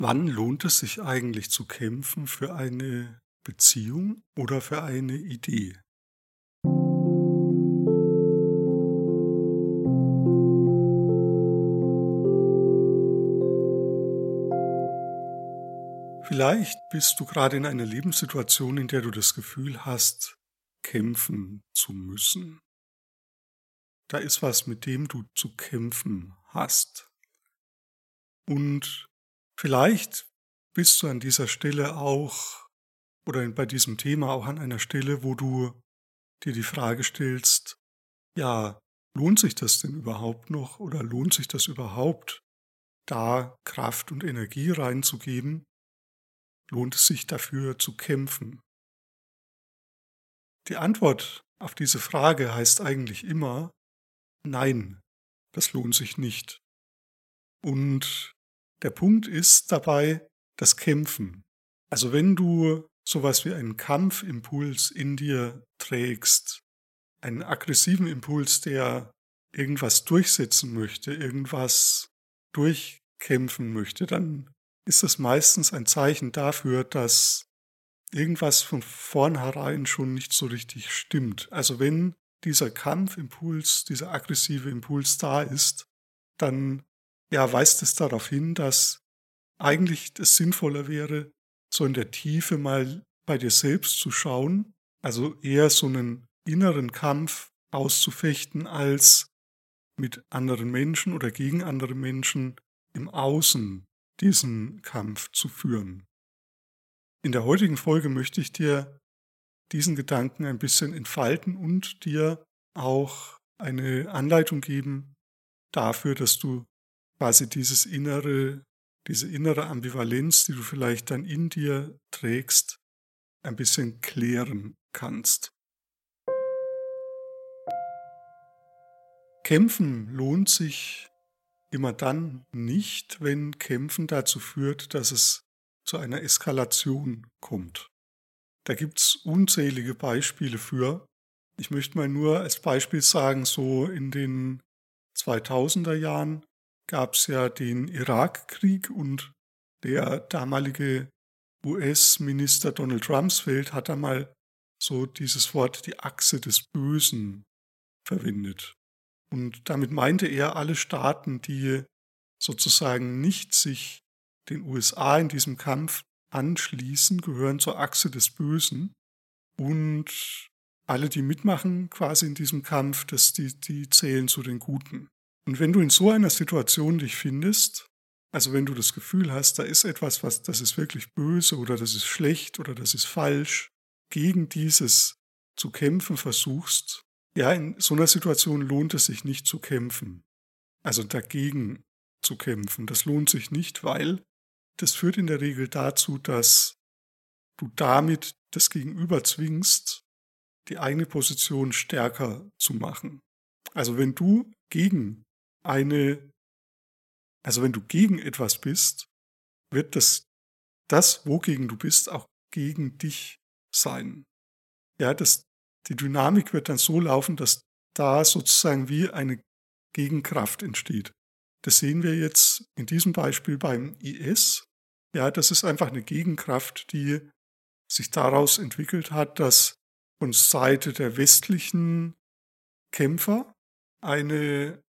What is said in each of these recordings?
Wann lohnt es sich eigentlich zu kämpfen für eine Beziehung oder für eine Idee? Vielleicht bist du gerade in einer Lebenssituation, in der du das Gefühl hast, kämpfen zu müssen. Da ist was, mit dem du zu kämpfen hast. Und vielleicht bist du an dieser Stelle auch oder bei diesem Thema auch an einer Stelle, wo du dir die Frage stellst, ja, lohnt sich das denn überhaupt noch oder lohnt sich das überhaupt, da Kraft und Energie reinzugeben? Lohnt es sich dafür zu kämpfen? Die Antwort auf diese Frage heißt eigentlich immer: Nein, das lohnt sich nicht. Und der Punkt ist dabei das Kämpfen. Also wenn du sowas wie einen Kampfimpuls in dir trägst, einen aggressiven Impuls, der irgendwas durchsetzen möchte, irgendwas durchkämpfen möchte, dann ist das meistens ein Zeichen dafür, dass irgendwas von vornherein schon nicht so richtig stimmt. Also wenn dieser Kampfimpuls, dieser aggressive Impuls da ist, dann ja, weist es darauf hin, dass eigentlich es sinnvoller wäre, so in der Tiefe mal bei dir selbst zu schauen, also eher so einen inneren Kampf auszufechten, als mit anderen Menschen oder gegen andere Menschen im Außen diesen Kampf zu führen. In der heutigen Folge möchte ich dir diesen Gedanken ein bisschen entfalten und dir auch eine Anleitung geben dafür, dass du quasi diese innere Ambivalenz, die du vielleicht dann in dir trägst, ein bisschen klären kannst. Kämpfen lohnt sich immer dann nicht, wenn Kämpfen dazu führt, dass es zu einer Eskalation kommt. Da gibt's unzählige Beispiele für. Ich möchte mal nur als Beispiel sagen, so in den 2000er Jahren gab's ja den Irakkrieg und der damalige US-Minister Donald Rumsfeld hat da mal so dieses Wort die Achse des Bösen verwendet. Und damit meinte er alle Staaten, die sozusagen nicht sich den USA in diesem Kampf anschließen, gehören zur Achse des Bösen. Und alle, die mitmachen quasi in diesem Kampf, die zählen zu den Guten. Und wenn du in so einer Situation dich findest, also wenn du das Gefühl hast, da ist etwas, das ist wirklich böse oder das ist schlecht oder das ist falsch, gegen dieses zu kämpfen versuchst, ja, in so einer Situation lohnt es sich nicht zu kämpfen. Also dagegen zu kämpfen. Das lohnt sich nicht, weil das führt in der Regel dazu, dass du damit das Gegenüber zwingst, die eigene Position stärker zu machen. Also eine, wenn du gegen etwas bist, wird das, wogegen du bist, auch gegen dich sein. Ja, die Dynamik wird dann so laufen, dass da sozusagen wie eine Gegenkraft entsteht. Das sehen wir jetzt in diesem Beispiel beim IS. Ja, das ist einfach eine Gegenkraft, die sich daraus entwickelt hat, dass von Seite der westlichen Kämpfer eine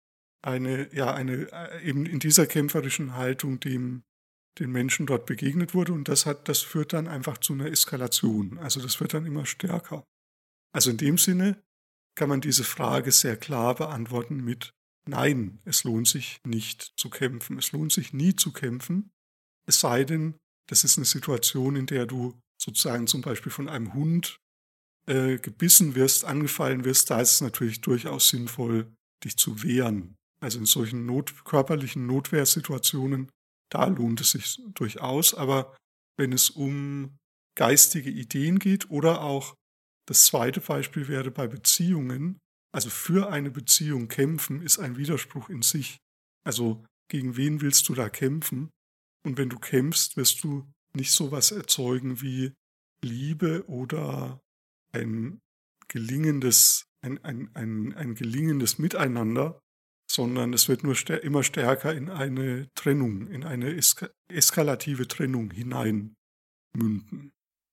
eben in dieser kämpferischen Haltung den Menschen dort begegnet wurde und das führt dann einfach zu einer Eskalation. Also das wird dann immer stärker. Also in dem Sinne kann man diese Frage sehr klar beantworten mit Nein, es lohnt sich nicht zu kämpfen. Es lohnt sich nie zu kämpfen, es sei denn, das ist eine Situation, in der du sozusagen zum Beispiel von einem Hund gebissen wirst, angefallen wirst, da ist es natürlich durchaus sinnvoll, dich zu wehren. Also in solchen körperlichen Notwehrsituationen, da lohnt es sich durchaus. Aber wenn es um geistige Ideen geht oder auch das zweite Beispiel wäre bei Beziehungen, also für eine Beziehung kämpfen ist ein Widerspruch in sich. Also gegen wen willst du da kämpfen? Und wenn du kämpfst, wirst du nicht sowas erzeugen wie Liebe oder ein gelingendes Miteinander, sondern es wird nur immer stärker in eine Trennung, in eine eskalative Trennung hinein münden.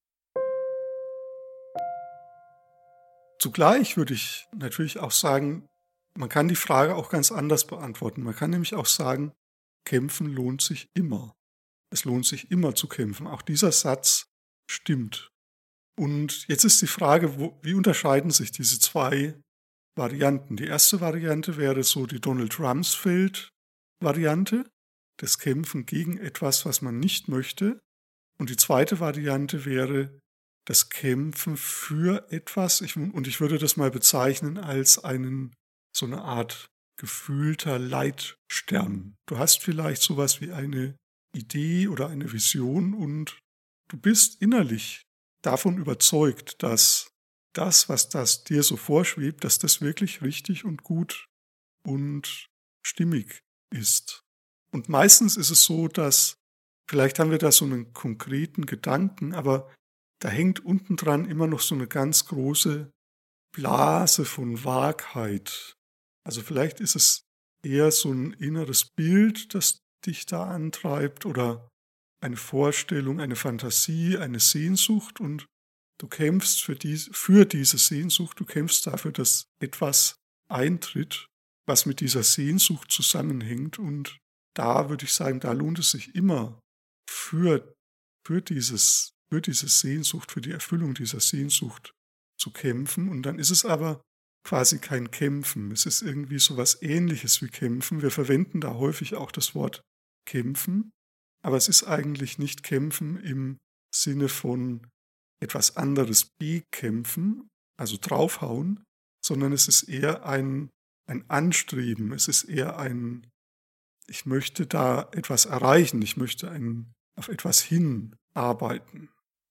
Zugleich würde ich natürlich auch sagen, man kann die Frage auch ganz anders beantworten. Man kann nämlich auch sagen, kämpfen lohnt sich immer. Es lohnt sich immer zu kämpfen. Auch dieser Satz stimmt. Und jetzt ist die Frage, wie unterscheiden sich diese zwei Varianten? Die erste Variante wäre so die Donald Rumsfeld-Variante, das Kämpfen gegen etwas, was man nicht möchte. Und die zweite Variante wäre das Kämpfen für etwas. Und ich würde das mal bezeichnen als so eine Art gefühlter Leitstern. Du hast vielleicht sowas wie eine Idee oder eine Vision und du bist innerlich davon überzeugt, dass das, was das dir so vorschwebt, dass das wirklich richtig und gut und stimmig ist. Und meistens ist es so, dass vielleicht haben wir da so einen konkreten Gedanken, aber da hängt unten dran immer noch so eine ganz große Blase von Wahrheit. Also vielleicht ist es eher so ein inneres Bild, das dich da antreibt oder eine Vorstellung, eine Fantasie, eine Sehnsucht und du kämpfst für diese Sehnsucht, du kämpfst dafür, dass etwas eintritt, was mit dieser Sehnsucht zusammenhängt und da würde ich sagen, da lohnt es sich immer für, für diese Sehnsucht, für die Erfüllung dieser Sehnsucht zu kämpfen. Und dann ist es aber quasi kein Kämpfen. Es ist irgendwie so was Ähnliches wie Kämpfen. Wir verwenden da häufig auch das Wort kämpfen, aber es ist eigentlich nicht Kämpfen im Sinne von etwas anderes bekämpfen, also draufhauen, sondern es ist eher ein Anstreben. Es ist eher ich möchte da etwas erreichen, ich möchte auf etwas hinarbeiten.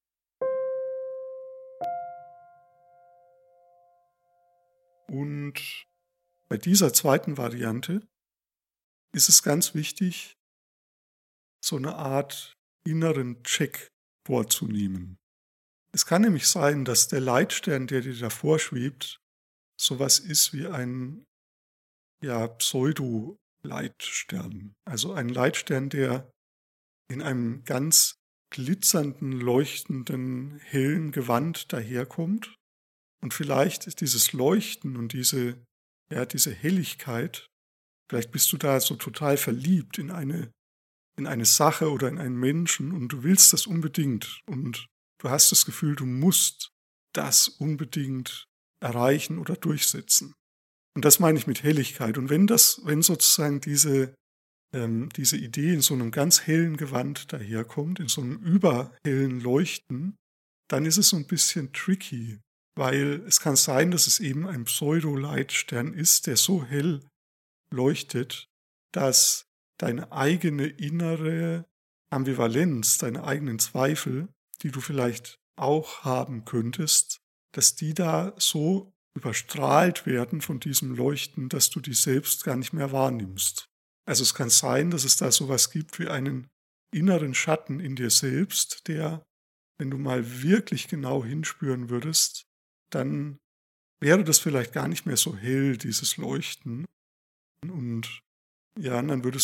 Und bei dieser zweiten Variante ist es ganz wichtig, so eine Art inneren Check vorzunehmen. Es kann nämlich sein, dass der Leitstern, der dir davor schwebt, sowas ist wie ein Pseudo-Leitstern. Also ein Leitstern, der in einem ganz glitzernden, leuchtenden, hellen Gewand daherkommt. Und vielleicht ist dieses Leuchten und diese Helligkeit, vielleicht bist du da so total verliebt in eine Sache oder in einen Menschen und du willst das unbedingt und du hast das Gefühl, du musst das unbedingt erreichen oder durchsetzen. Und das meine ich mit Helligkeit. Und wenn sozusagen diese Idee in so einem ganz hellen Gewand daherkommt, in so einem überhellen Leuchten, dann ist es so ein bisschen tricky, weil es kann sein, dass es eben ein Pseudo-Leitstern ist, der so hell leuchtet, dass deine eigene innere Ambivalenz, deine eigenen Zweifel, die du vielleicht auch haben könntest, dass die da so überstrahlt werden von diesem Leuchten, dass du die selbst gar nicht mehr wahrnimmst. Also es kann sein, dass es da sowas gibt wie einen inneren Schatten in dir selbst, der, wenn du mal wirklich genau hinspüren würdest, dann wäre das vielleicht gar nicht mehr so hell, dieses Leuchten. Und ja,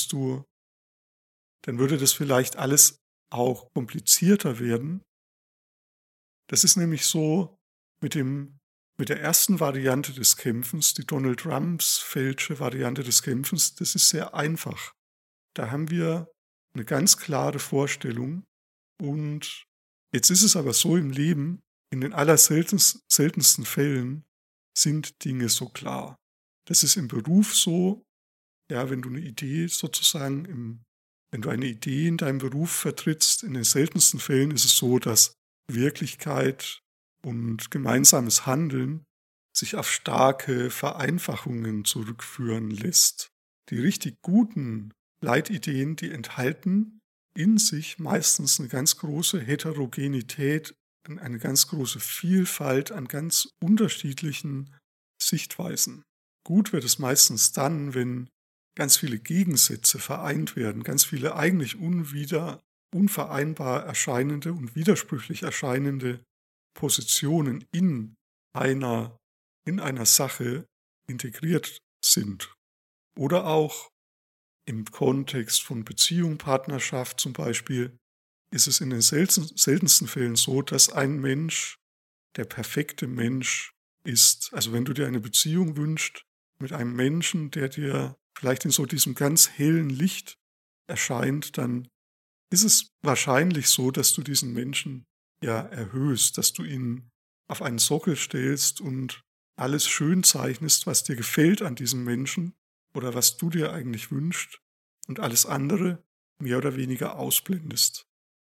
dann würde das vielleicht alles auch komplizierter werden. Das ist nämlich so mit der ersten Variante des Kämpfens, die Donald Rumsfeldsche Variante des Kämpfens, das ist sehr einfach. Da haben wir eine ganz klare Vorstellung und jetzt ist es aber so im Leben, in den seltensten Fällen sind Dinge so klar. Das ist im Beruf so, wenn du eine Idee wenn du eine Idee in deinem Beruf vertrittst, in den seltensten Fällen ist es so, dass Wirklichkeit und gemeinsames Handeln sich auf starke Vereinfachungen zurückführen lässt. Die richtig guten Leitideen, die enthalten in sich meistens eine ganz große Heterogenität, eine ganz große Vielfalt an ganz unterschiedlichen Sichtweisen. Gut wird es meistens dann, wenn ganz viele Gegensätze vereint werden, ganz viele eigentlich unvereinbar erscheinende und widersprüchlich erscheinende Positionen in einer Sache integriert sind. Oder auch im Kontext von Beziehung, Partnerschaft zum Beispiel, ist es in den seltensten Fällen so, dass ein Mensch der perfekte Mensch ist. Also wenn du dir eine Beziehung wünschst mit einem Menschen, der dir vielleicht in so diesem ganz hellen Licht erscheint, dann ist es wahrscheinlich so, dass du diesen Menschen ja erhöhst, dass du ihn auf einen Sockel stellst und alles schön zeichnest, was dir gefällt an diesem Menschen oder was du dir eigentlich wünschst und alles andere mehr oder weniger ausblendest.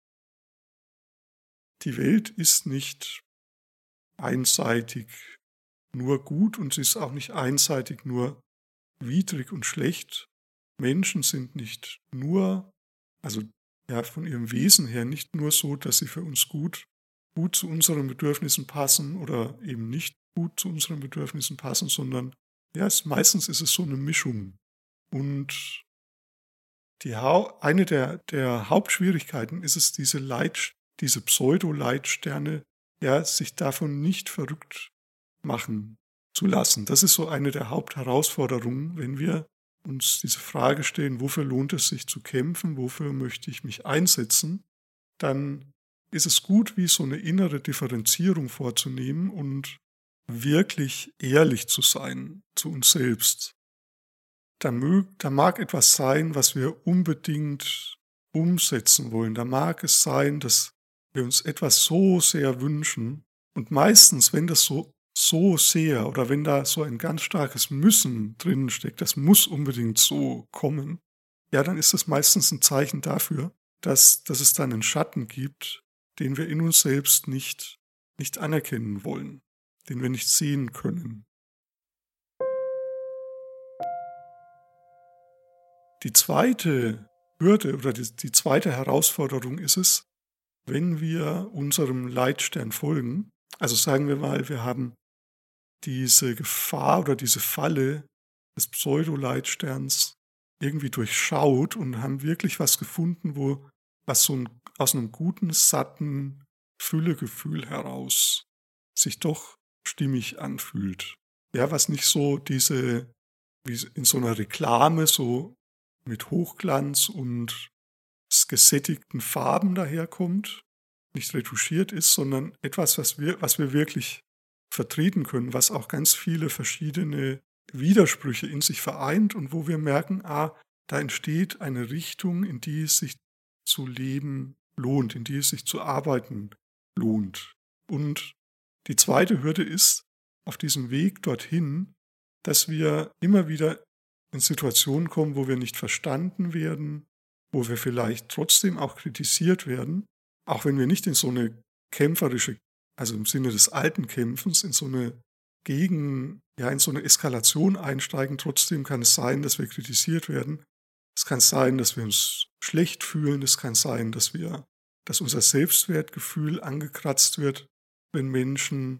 Die Welt ist nicht einseitig nur gut und sie ist auch nicht einseitig nur widrig und schlecht. Menschen sind nicht nur, also ja von ihrem Wesen her nicht nur so, dass sie für uns gut zu unseren Bedürfnissen passen oder eben nicht gut zu unseren Bedürfnissen passen, sondern ja, meistens ist es so eine Mischung. Und eine der Hauptschwierigkeiten ist es, diese Pseudo-Leitsterne, ja, sich davon nicht verrückt machen zu lassen. Das ist so eine der Hauptherausforderungen, wenn wir uns diese Frage stellen, wofür lohnt es sich zu kämpfen, wofür möchte ich mich einsetzen, dann ist es gut, wie so eine innere Differenzierung vorzunehmen und wirklich ehrlich zu sein zu uns selbst. Da mag etwas sein, was wir unbedingt umsetzen wollen. Da mag es sein, dass wir uns etwas so sehr wünschen. Und meistens, wenn das so sehr oder wenn da so ein ganz starkes Müssen drin steckt, das muss unbedingt so kommen, ja, dann ist das meistens ein Zeichen dafür, dass es dann einen Schatten gibt, den wir in uns selbst nicht anerkennen wollen, den wir nicht sehen können. Die zweite Hürde oder die zweite Herausforderung ist es, wenn wir unserem Leitstern folgen, also sagen wir mal, wir haben diese Gefahr oder diese Falle des Pseudo-Leitsterns irgendwie durchschaut und haben wirklich was gefunden, was aus einem guten, satten Füllegefühl heraus sich doch stimmig anfühlt. Ja, was nicht so wie in so einer Reklame, so mit Hochglanz und gesättigten Farben daherkommt, nicht retuschiert ist, sondern etwas, was wir wirklich vertreten können, was auch ganz viele verschiedene Widersprüche in sich vereint und wo wir merken, da entsteht eine Richtung, in die es sich zu leben lohnt, in die es sich zu arbeiten lohnt. Und die zweite Hürde ist auf diesem Weg dorthin, dass wir immer wieder in Situationen kommen, wo wir nicht verstanden werden, wo wir vielleicht trotzdem auch kritisiert werden, auch wenn wir nicht in so eine kämpferische, also im Sinne des alten Kämpfens, in so eine in so eine Eskalation einsteigen. Trotzdem kann es sein, dass wir kritisiert werden. Es kann sein, dass wir uns schlecht fühlen. Es kann sein, dass unser Selbstwertgefühl angekratzt wird, wenn Menschen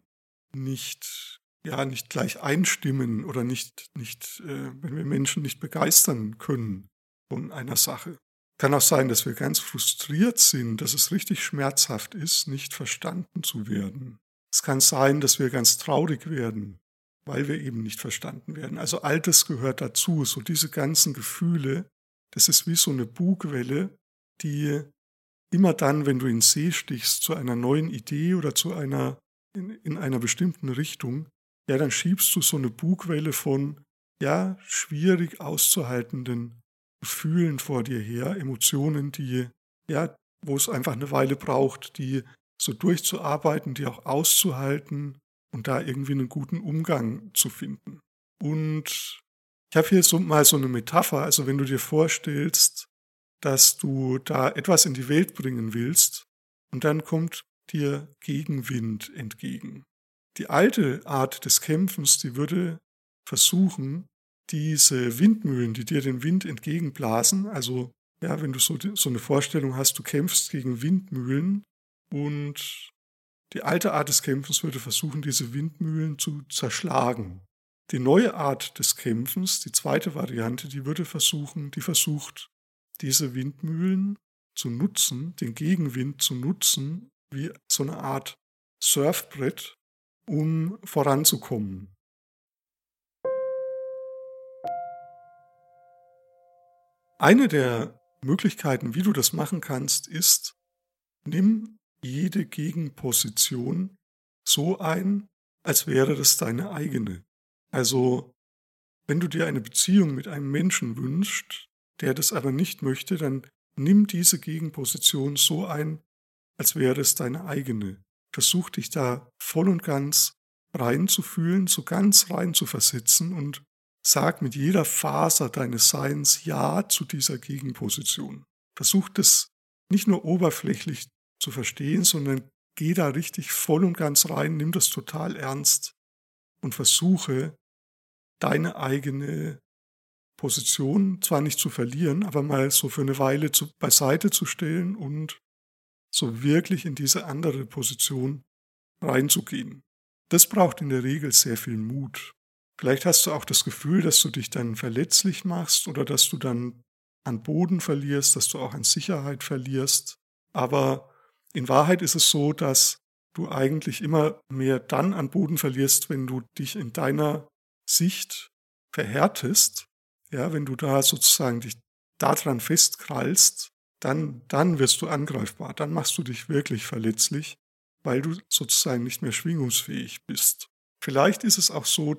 nicht gleich einstimmen oder wenn wir Menschen nicht begeistern können von einer Sache. Kann auch sein, dass wir ganz frustriert sind, dass es richtig schmerzhaft ist, nicht verstanden zu werden. Es kann sein, dass wir ganz traurig werden, weil wir eben nicht verstanden werden. Also all das gehört dazu, so diese ganzen Gefühle, das ist wie so eine Bugwelle, die immer dann, wenn du in den See stichst, zu einer neuen Idee oder in einer bestimmten Richtung, ja, dann schiebst du so eine Bugwelle von, ja, schwierig auszuhaltenden Gefühlen vor dir her, Emotionen, wo es einfach eine Weile braucht, die so durchzuarbeiten, die auch auszuhalten und da irgendwie einen guten Umgang zu finden. Und ich habe hier mal so eine Metapher, also wenn du dir vorstellst, dass du da etwas in die Welt bringen willst und dann kommt dir Gegenwind entgegen. Die alte Art des Kämpfens, die würde versuchen, diese Windmühlen, die dir den Wind entgegenblasen, also ja, wenn du so eine Vorstellung hast, du kämpfst gegen Windmühlen und die alte Art des Kämpfens würde versuchen, diese Windmühlen zu zerschlagen. Die neue Art des Kämpfens, die zweite Variante, die versucht, diese Windmühlen zu nutzen, den Gegenwind zu nutzen, wie so eine Art Surfbrett, um voranzukommen. Eine der Möglichkeiten, wie du das machen kannst, ist, nimm jede Gegenposition so ein, als wäre das deine eigene. Also, wenn du dir eine Beziehung mit einem Menschen wünschst, der das aber nicht möchte, dann nimm diese Gegenposition so ein, als wäre es deine eigene. Versuch dich da voll und ganz reinzufühlen, so ganz rein zu versetzen und sag mit jeder Faser deines Seins Ja zu dieser Gegenposition. Versuch das nicht nur oberflächlich zu verstehen, sondern geh da richtig voll und ganz rein, nimm das total ernst und versuche deine eigene Position zwar nicht zu verlieren, aber mal so für eine Weile beiseite zu stellen und so wirklich in diese andere Position reinzugehen. Das braucht in der Regel sehr viel Mut. Vielleicht hast du auch das Gefühl, dass du dich dann verletzlich machst oder dass du dann an Boden verlierst, dass du auch an Sicherheit verlierst. Aber in Wahrheit ist es so, dass du eigentlich immer mehr dann an Boden verlierst, wenn du dich in deiner Sicht verhärtest. Ja, wenn du da sozusagen dich daran festkrallst, dann wirst du angreifbar, dann machst du dich wirklich verletzlich, weil du sozusagen nicht mehr schwingungsfähig bist. Vielleicht ist es auch so,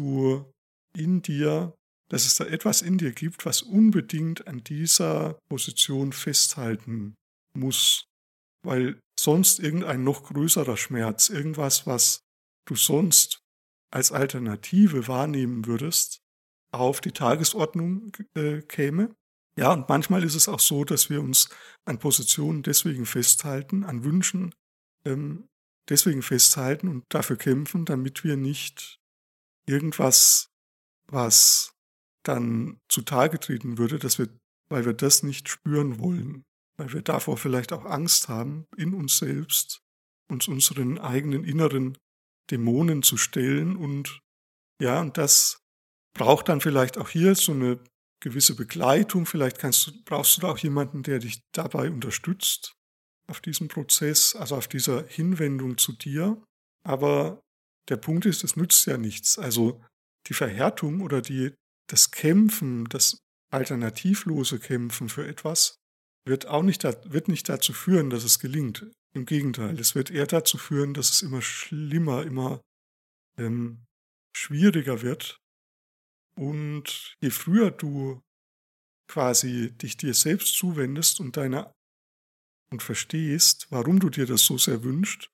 dass es da etwas in dir gibt, was unbedingt an dieser Position festhalten muss, weil sonst irgendein noch größerer Schmerz, irgendwas, was du sonst als Alternative wahrnehmen würdest, auf die Tagesordnung käme. Ja, und manchmal ist es auch so, dass wir uns an Positionen deswegen festhalten, an Wünschen ähm, deswegen festhalten und dafür kämpfen, damit wir nicht irgendwas, was dann zutage treten würde, weil wir das nicht spüren wollen, weil wir davor vielleicht auch Angst haben, in uns selbst uns unseren eigenen inneren Dämonen zu stellen und ja, und das braucht dann vielleicht auch hier so eine gewisse Begleitung. Vielleicht brauchst du da auch jemanden, der dich dabei unterstützt auf diesem Prozess, also auf dieser Hinwendung zu dir. Aber der Punkt ist, es nützt ja nichts. Also die Verhärtung oder das Kämpfen, das alternativlose Kämpfen für etwas wird nicht dazu führen, dass es gelingt. Im Gegenteil, es wird eher dazu führen, dass es immer schlimmer, immer ähm, schwieriger wird. Und je früher du quasi dich dir selbst zuwendest und verstehst, warum du dir das so sehr wünschst,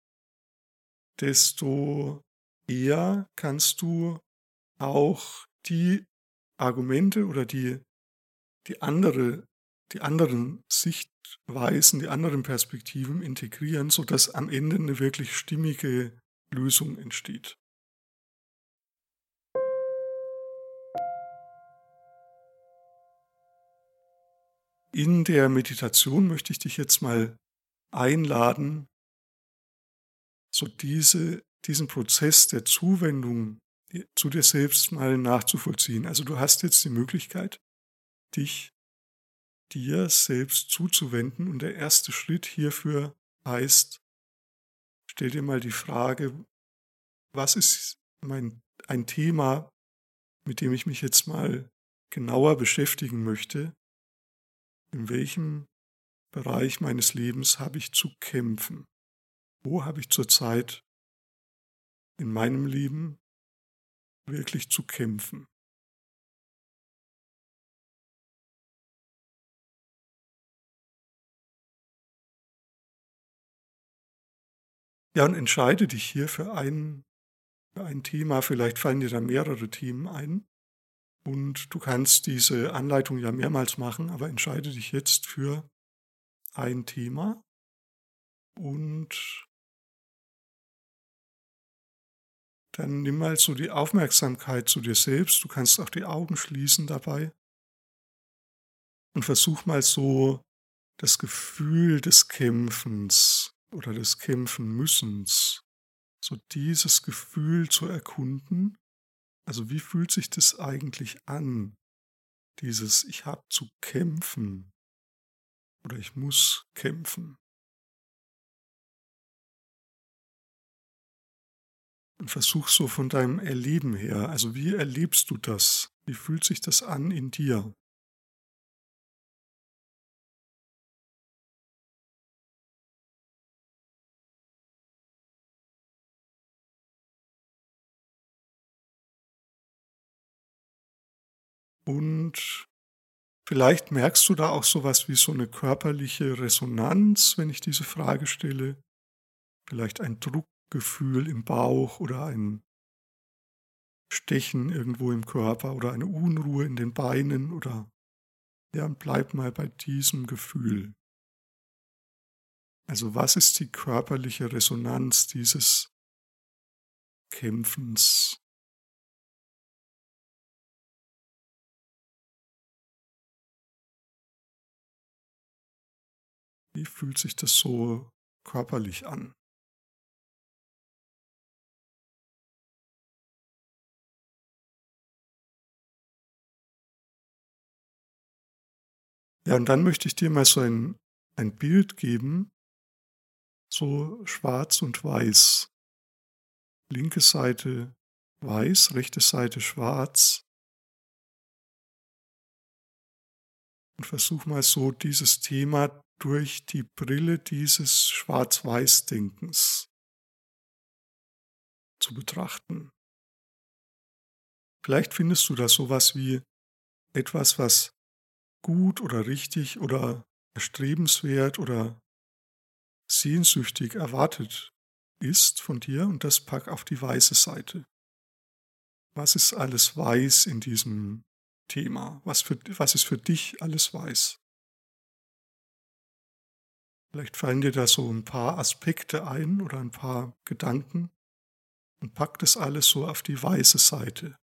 desto eher kannst du auch die Argumente oder die andere, die anderen Sichtweisen, die anderen Perspektiven integrieren, sodass am Ende eine wirklich stimmige Lösung entsteht. In der Meditation möchte ich dich jetzt mal einladen, so diesen Prozess der Zuwendung zu dir selbst mal nachzuvollziehen. Also du hast jetzt die Möglichkeit, dich dir selbst zuzuwenden und der erste Schritt hierfür heißt, stell dir mal die Frage, was ist ein Thema, mit dem ich mich jetzt mal genauer beschäftigen möchte? In welchem Bereich meines Lebens habe ich zu kämpfen? Wo habe ich zurzeit in meinem Leben wirklich zu kämpfen? Ja, und entscheide dich hier für ein Thema. Vielleicht fallen dir da mehrere Themen ein. Und du kannst diese Anleitung ja mehrmals machen, aber entscheide dich jetzt für ein Thema und dann nimm mal so die Aufmerksamkeit zu dir selbst. Du kannst auch die Augen schließen dabei und versuch mal so das Gefühl des Kämpfens oder des Kämpfen-Müssens, so dieses Gefühl zu erkunden. Also wie fühlt sich das eigentlich an? Dieses Ich habe zu kämpfen oder ich muss kämpfen. Und versuch so von deinem Erleben her, also wie erlebst du das? Wie fühlt sich das an in dir? Und vielleicht merkst du da auch sowas wie so eine körperliche Resonanz, wenn ich diese Frage stelle. Vielleicht ein Druckgefühl im Bauch oder ein Stechen irgendwo im Körper oder eine Unruhe in den Beinen oder ja, und bleib mal bei diesem Gefühl. Also was ist die körperliche Resonanz dieses Kämpfens? Wie fühlt sich das so körperlich an? Ja, und dann möchte ich dir mal so ein Bild geben, so schwarz und weiß. Linke Seite weiß, rechte Seite schwarz. Und versuch mal so dieses Thema durch die Brille dieses Schwarz-Weiß-Denkens zu betrachten. Vielleicht findest du da sowas wie etwas, was gut oder richtig oder erstrebenswert oder sehnsüchtig erwartet ist von dir, und das pack auf die weiße Seite. Was ist alles weiß in diesem Thema? Was ist für dich alles weiß? Vielleicht fallen dir da so ein paar Aspekte ein oder ein paar Gedanken und pack das alles so auf die weiße Seite.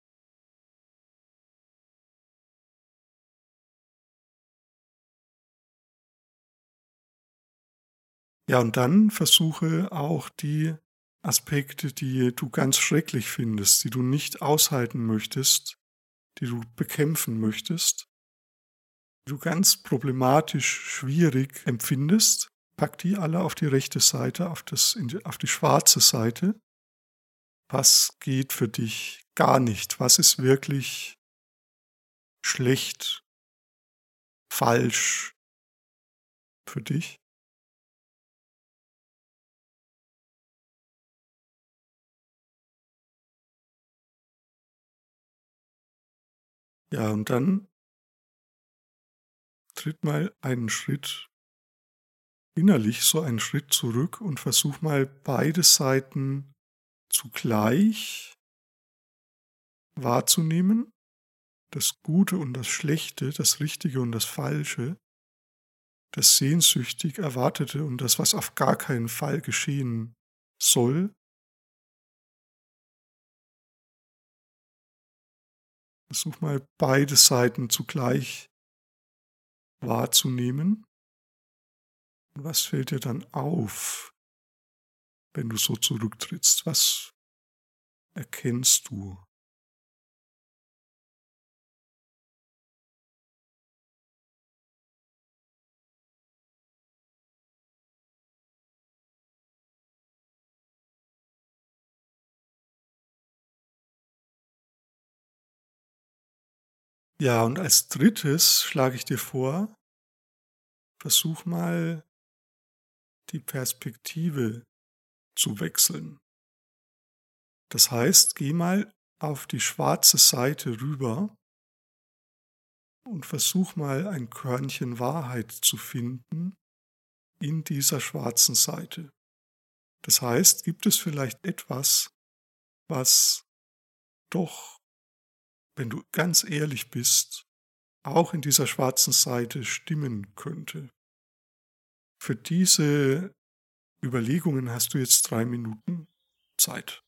Ja, und dann versuche auch die Aspekte, die du ganz schrecklich findest, die du nicht aushalten möchtest, die du bekämpfen möchtest, die du ganz problematisch schwierig empfindest, pack die alle auf die rechte Seite, auf die schwarze Seite. Was geht für dich gar nicht? Was ist wirklich schlecht, falsch für dich? Ja, und dann tritt mal einen Schritt innerlich, so einen Schritt zurück und versuch mal beide Seiten zugleich wahrzunehmen. Das Gute und das Schlechte, das Richtige und das Falsche, das sehnsüchtig Erwartete und das, was auf gar keinen Fall geschehen soll. Versuch mal beide Seiten zugleich wahrzunehmen. Und was fällt dir dann auf, wenn du so zurücktrittst? Was erkennst du? Ja, und als drittes schlage ich dir vor, versuch mal die Perspektive zu wechseln. Das heißt, geh mal auf die schwarze Seite rüber und versuch mal ein Körnchen Wahrheit zu finden in dieser schwarzen Seite. Das heißt, gibt es vielleicht etwas, was doch, wenn du ganz ehrlich bist, auch in dieser schwarzen Seite stimmen könnte? Für diese Überlegungen hast du jetzt 3 Minuten Zeit.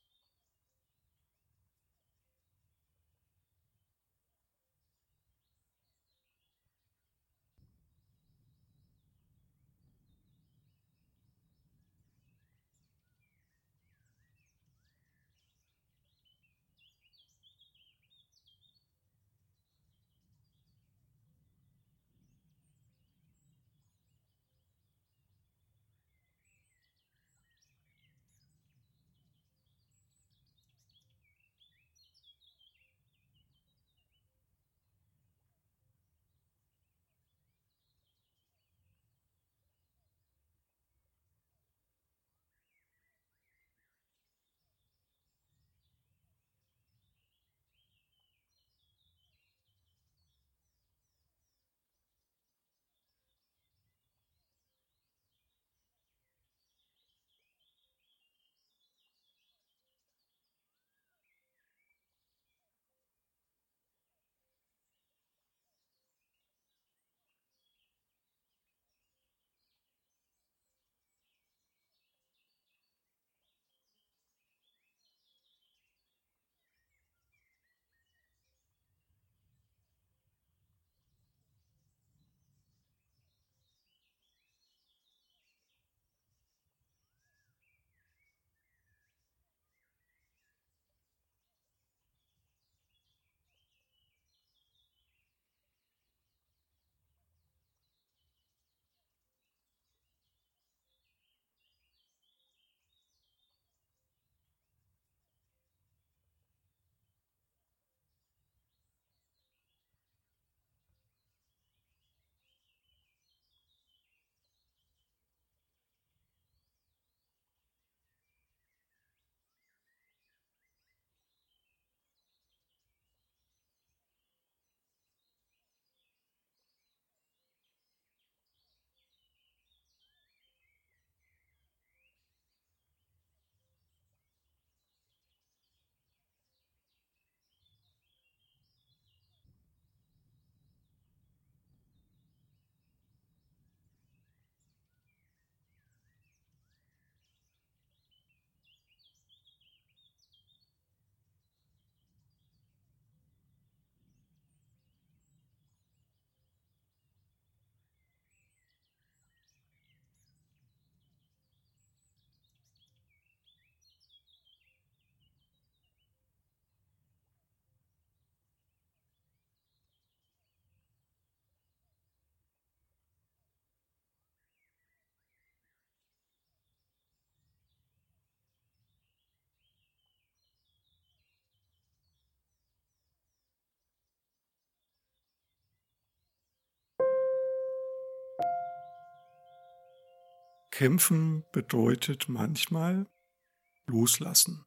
Kämpfen bedeutet manchmal loslassen.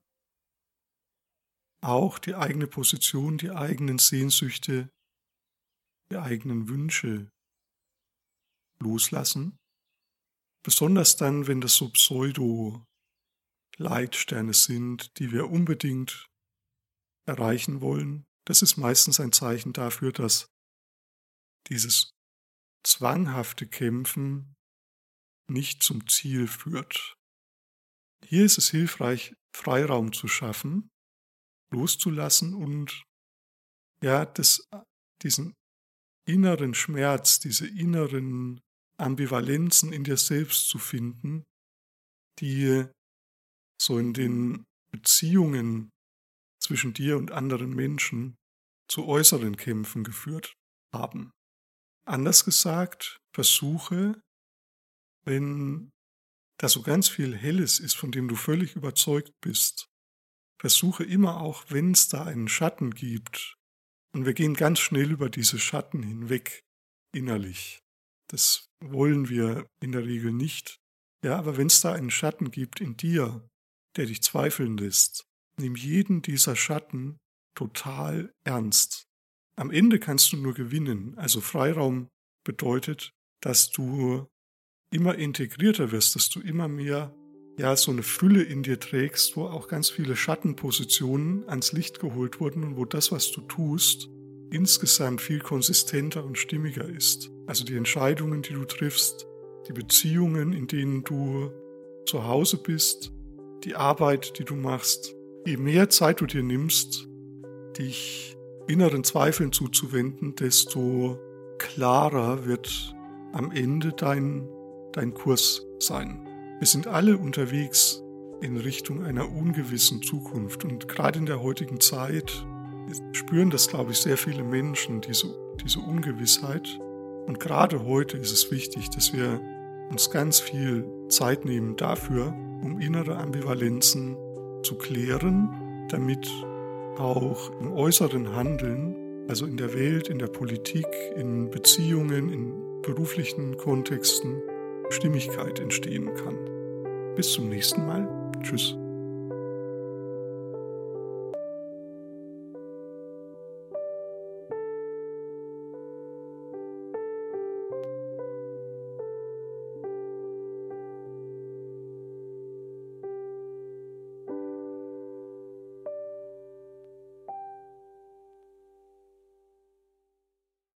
Auch die eigene Position, die eigenen Sehnsüchte, die eigenen Wünsche loslassen. Besonders dann, wenn das so Pseudo-Leitsterne sind, die wir unbedingt erreichen wollen. Das ist meistens ein Zeichen dafür, dass dieses zwanghafte Kämpfen nicht zum Ziel führt. Hier ist es hilfreich, Freiraum zu schaffen, loszulassen und diesen inneren Schmerz, diese inneren Ambivalenzen in dir selbst zu finden, die so in den Beziehungen zwischen dir und anderen Menschen zu äußeren Kämpfen geführt haben. Anders gesagt, versuche, wenn da so ganz viel Helles ist, von dem du völlig überzeugt bist, versuche immer auch, wenn es da einen Schatten gibt, und wir gehen ganz schnell über diese Schatten hinweg, innerlich. Das wollen wir in der Regel nicht. Ja, aber wenn es da einen Schatten gibt in dir, der dich zweifeln lässt, nimm jeden dieser Schatten total ernst. Am Ende kannst du nur gewinnen. Also Freiraum bedeutet, dass du immer integrierter wirst, dass du immer mehr so eine Fülle in dir trägst, wo auch ganz viele Schattenpositionen ans Licht geholt wurden und wo das, was du tust, insgesamt viel konsistenter und stimmiger ist. Also die Entscheidungen, die du triffst, die Beziehungen, in denen du zu Hause bist, die Arbeit, die du machst. Je mehr Zeit du dir nimmst, dich inneren Zweifeln zuzuwenden, desto klarer wird am Ende dein Kurs sein. Wir sind alle unterwegs in Richtung einer ungewissen Zukunft und gerade in der heutigen Zeit spüren das, glaube ich, sehr viele Menschen, diese Ungewissheit. Und gerade heute ist es wichtig, dass wir uns ganz viel Zeit nehmen dafür, um innere Ambivalenzen zu klären, damit auch im äußeren Handeln, also in der Welt, in der Politik, in Beziehungen, in beruflichen Kontexten, Stimmigkeit entstehen kann. Bis zum nächsten Mal. Tschüss.